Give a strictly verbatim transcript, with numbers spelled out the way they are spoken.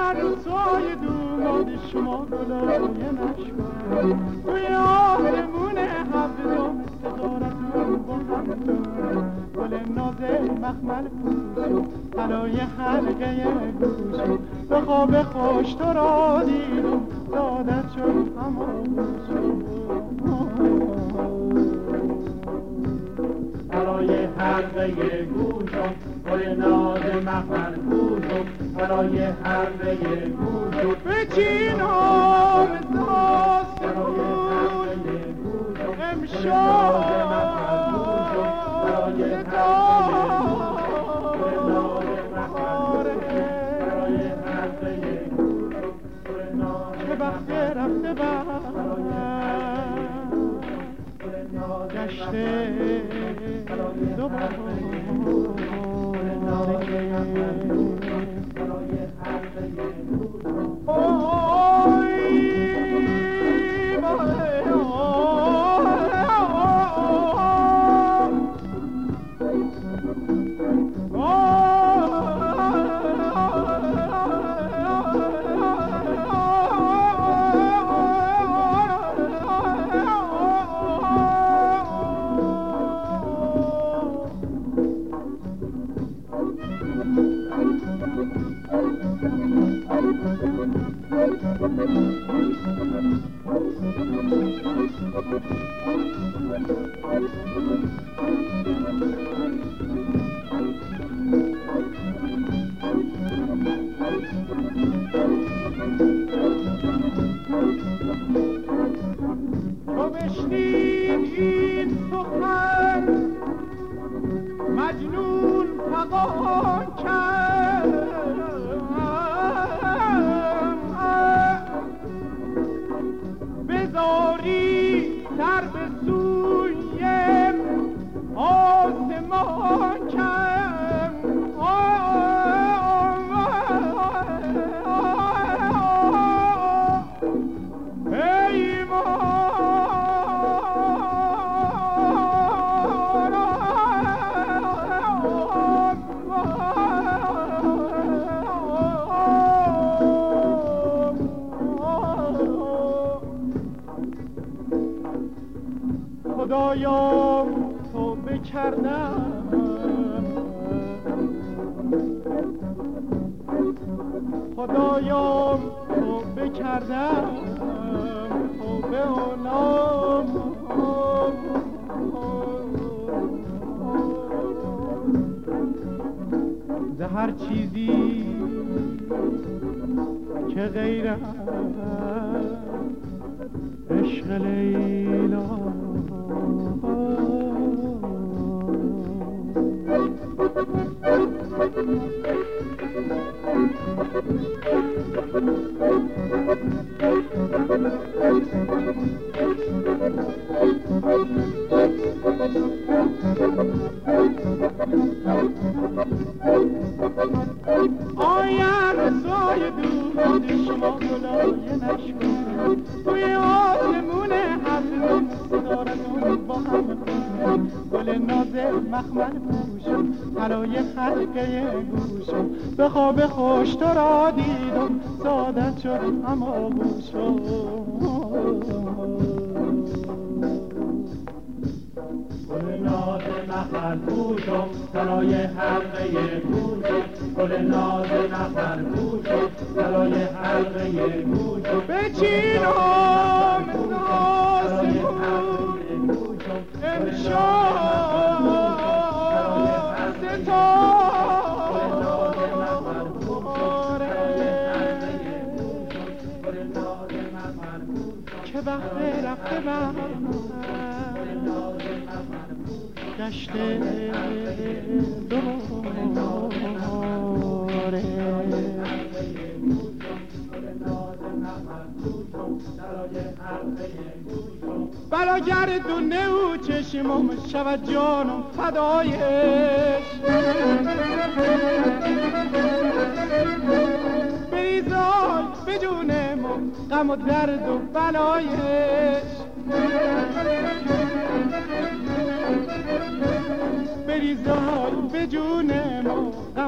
عروسای دوماد شما گلای نشکن توی آسمون هفتم ستارتون با همتون گل نازه مخمل پوشو طلای حلقه گوشو به خواب خوش تو را دیدم سعادت شد هماغوشو برای حلقه گوشم گل ناز مخمل پوشم برای حلقه گوشم به چینام برای حلقه گوشم امشب برای حلقه گل ناز مخمل برای حلقه گوشم گل ناز چه وقت رفته بر گشته دوباره تو بشنید این سخن مجنون فغان کرد بذاری سر به سوی آسمان کرد خدایا تو بکردم خدایا تو بکردم تو به اولام ز هر چیزی که غیر عشق لیلا آیم سای دور شما گلای نشکن توی آسمون هفتم ستارتون با هم گل نازه مخمل پوشم طلای حلقه گوشم به خواب خوش تو را دیدم سعادت شد هماغوشم گل ناز مخمل پوشم طلای حلقه گوشم گل ناز مخمل پوشم طلای حلقه گوشم به چینام ناسمون امشب که وقت رفته من گشته دوباره بلا گردونه او چشمم شود جانم فدایش بریزای به جونم غم و درد و بلایش بریزای به جونم